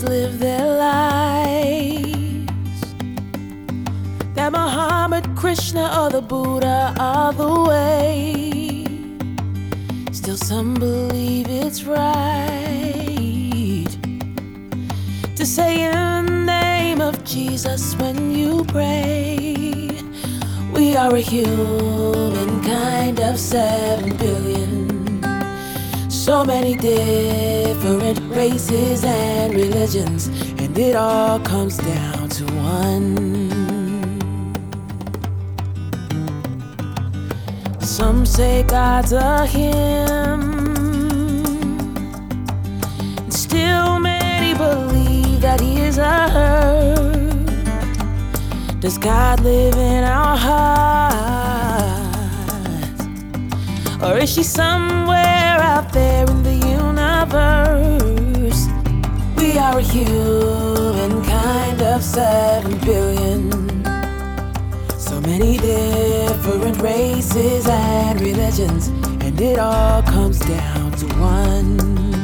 live their lives, that Muhammad, Krishna, or the Buddha are the way. Still some believe it's right to say in the name of Jesus when you pray. We are a humankind of 7 billion, so many different races and religions, and it all comes down to one. Some say God's a him, and still many believe that he is a her. Does God live in our hearts, or is she somewhere out there in the universe? We are a humankind of 7 billion, so many different races and religions, and it all comes down to one.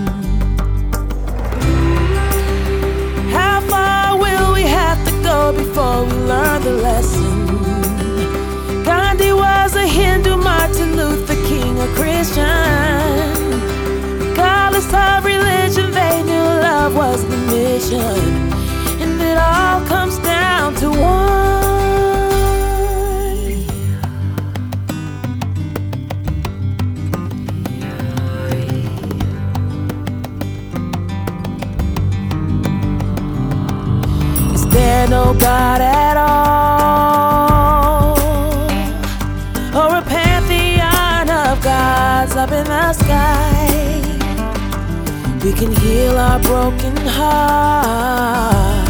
How far will we have to go before we learn the lesson? Gandhi was a Hindu, Martin Luther King a Christian. Regardless of religion, they knew love was the mission, and it all comes down to one. Is there no God at all, or a pantheon of gods up in the sky? We can heal our broken heart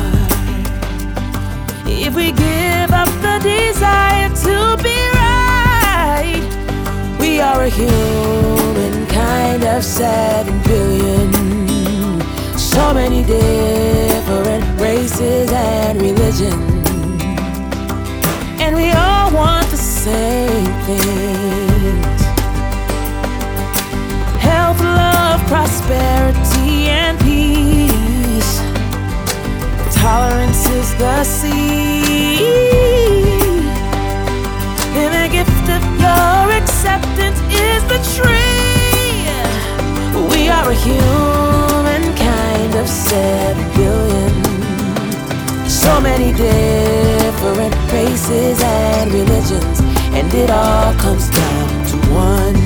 if we give up the desire to be right. We are a humankind of 7 billion, so many different races and religions, and we all want the same things: health, love, prosperity, and peace. Tolerance is the seed, and the gift of your acceptance is the tree. We are a humankind of 7 billion, so many different races and religions, and it all comes down to one.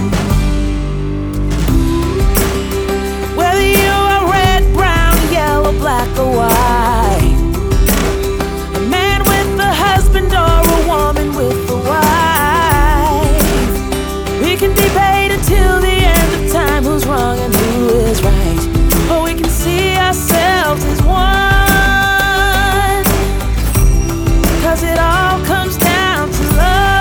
Whether you are red, brown, yellow, black, or white, a man with a husband or a woman with a wife, we can debate until the end of time who's wrong and who is right, but we can see ourselves as one, 'cause it all comes down to love.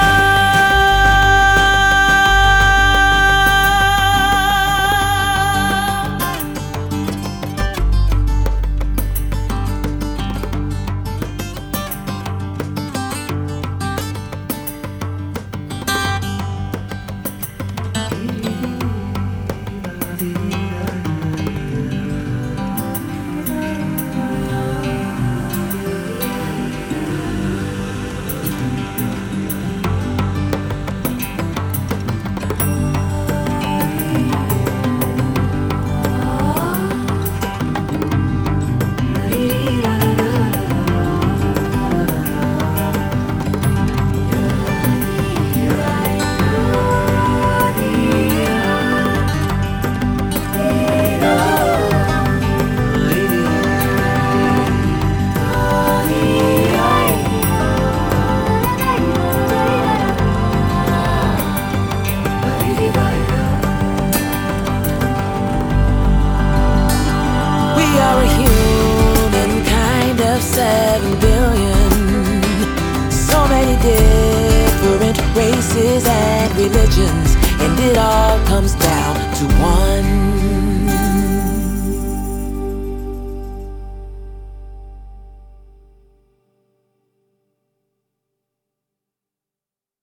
Different races and religions, and it all comes down to one.